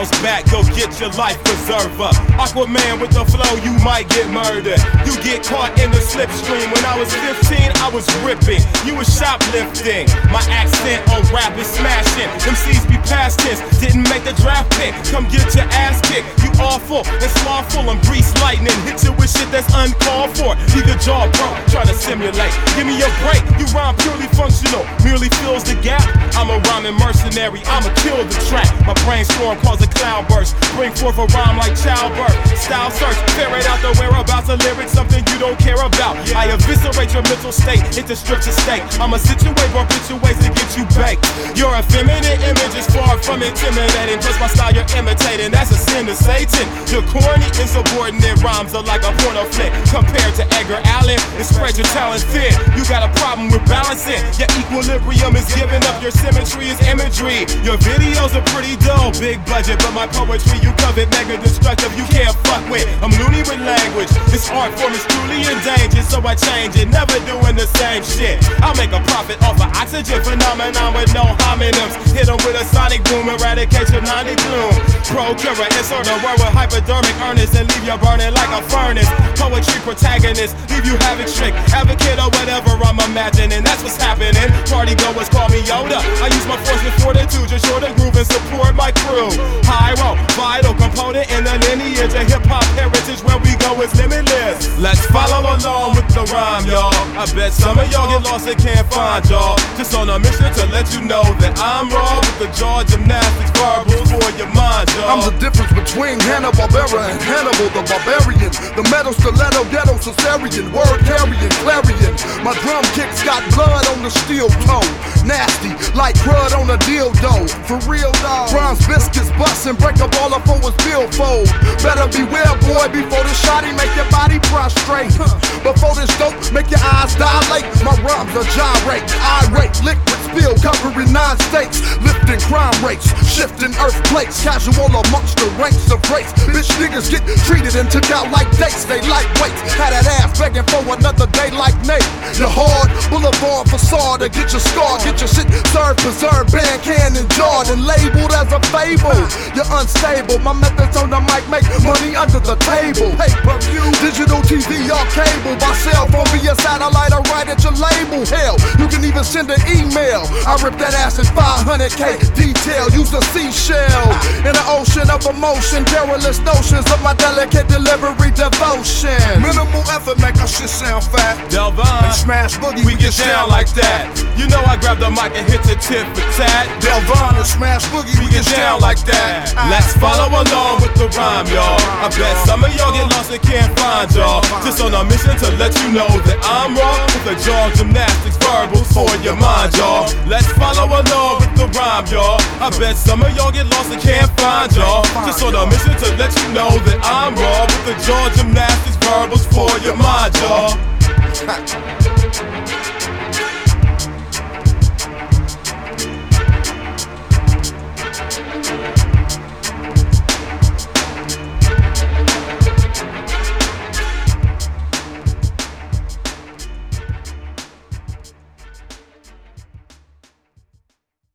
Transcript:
is back, go get your life preserver. Aquaman with the flow, you might get murdered. You get caught in the slipstream. When I was 15, I was ripping. You was shoplifting. My accent on rap is smashing. MCs be past tense, didn't make the draft pick. Come get your ass kicked. You awful and slothful and grease lightning. Hit you with shit that's uncalled for. Leave your jaw broke, try to simulate. Give me a break, you rhyme purely functional. Merely fills the gap. I'm a rhyming mercenary, I'ma kill the track. My brainstorm cause a cloud burst. Bring forth a rhyme like childbirth. Style search, ferret out the whereabouts of lyrics, something you don't care about. I eviscerate your mental state into structure state. I'ma situate, ways to get you baked. Your effeminate image is far from intimidating. Just my style you're imitating, that's a sin to Satan. Your corny, insubordinate rhymes are like a porno flick. Compared to Edgar Allan, and spread your talent thin. You got a problem with balancing. Your equilibrium is giving up, your symmetry is imagery. Your videos are pretty dull, big budget, but my poetry you covet mega destructive, you can't fuck with. I'm loony with language, this art form is truly endangered, so I change it, never doing the same shit. I'll make a profit off of oxygen phenomenon with no homonyms. Hit them with a sonic boom, eradicate your 90 gloom. Procure, insert a word with hypodermic earnest and leave you burning like a furnace. Poetry protagonist, leave you havoc strict. Advocate or whatever I'm imagining, that's what's happening. Party goers call me Yoda. I use my force with fortitude, just short and groove and support my crew. Pyro, vital component in the lineage of hip-hop heritage, where we go is limitless. Let's follow along with the rhyme, y'all. I bet some of y'all get lost and can't find y'all. Just on a mission to let you know that I'm raw with the jaw gymnastics verbals for your mind, y'all. I'm the difference between Hanna-Barbera and Hannibal the Barbarian. The metal stiletto, ghetto Caesarian, word carrying, clarion. My drum kicks got blood on the steel toe. Nasty, like crud on a dildo. For real dog. Bronze biscuits bustin', break a baller for his billfold. Better beware, boy, before the shotty make your body prostrate. Before this dope, make your eyes dilate. My rhymes are gyrate, irate, liquid spill, covering 9 states. Lifting crime rates, shifting earthquakes. Casual amongst the ranks of race. Bitch niggas get treated and took out like dates. They lightweights, had that ass begging for another day like Nate. Your hard boulevard facade to get your scar, get your shit served, preserved, banned, canned, and jarred, and labeled as a fable. You're unstable, my methods on the mic make money under the table. Pay-per-view, digital TV or cable, by cell phone via satellite or right at your label. Hell, you can even send an email. I rip that ass in 500K detail, use a seashell in an ocean of emotion, careless notions of my delicate delivery devotion. Minimal effort make our shit sound fat. Delvon, and Smash Boogie, we get down like that. You know I grab the mic and hit the tip for tat. Delvon and Smash Boogie, we get down like that. Let's follow along with the rhyme, y'all. I bet some of y'all get lost and can't find y'all. Just on a mission to let you know that I'm raw with the jaw gymnastics verbals for your mind, y'all. Let's follow along with the rhyme, y'all. I bet some of y'all get lost and can't find y'all. Just on a mission to let you know that I'm raw with the jaw gymnastics verbals for your mind, y'all.